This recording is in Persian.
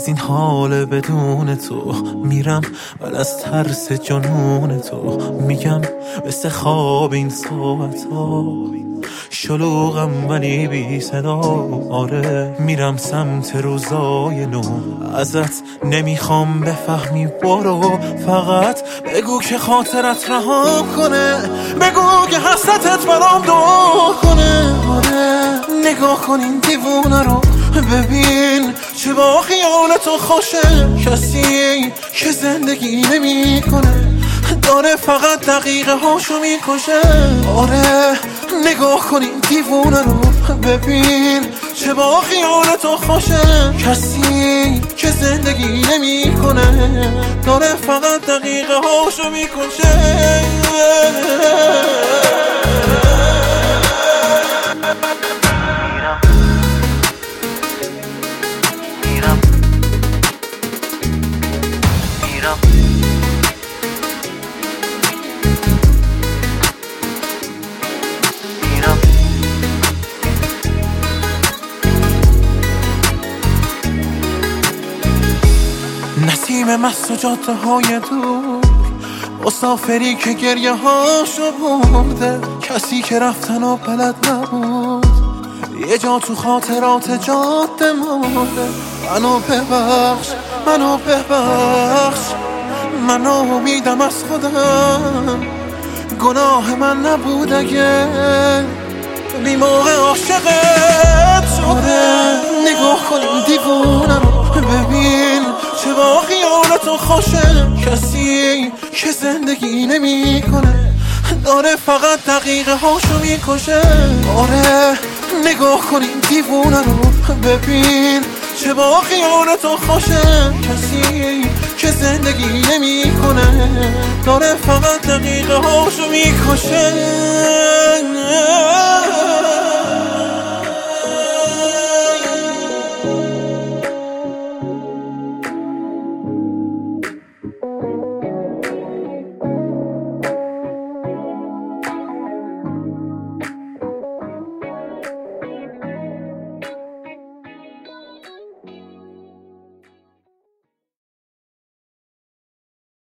از این حال بدون تو میرم، ولی از ترس جنون تو میگم مثل خواب این ساعت ها شلوغم ولی بی صدا. آره میرم سمت روزای نو، ازت نمیخوام بفهمی، برو فقط بگو که خاطرت رها کنه، بگو که حسرتت برام دعا کنه. آره نگاه کن این دیوونه رو، ببین چه با خیال تو خوشه. کسی که زندگی نمی کنه داره فقط دقیقه هاشو میکشه. آره نگاه کن این دیوونه رو، ببین چه با خیال تو خوشه. کسی که زندگی نمی کنه داره فقط دقیقه هاشو میکشه. نسیم مست و جاده های دور، مسافری که گریه هاشو برده، کسی که رفتن و بلد نبود یه جا تو خاطرات جاده مرده. منو ببخش، منو ببخش، منو میدم از خودم، گناه من نبود اگه بی موقع عاشقت شده. نگاه کن این دیوونه رو، ببین چه با خیالتو خوشه. کسی که زندگی نمی کنه داره فقط دقیقه هاشو میکشه. آره نگاه کن این دیوونه رو، ببین چه با خیالتو خوشه. کسی که زندگی نمی کنه داره فقط دقیقه هاشو میکشه.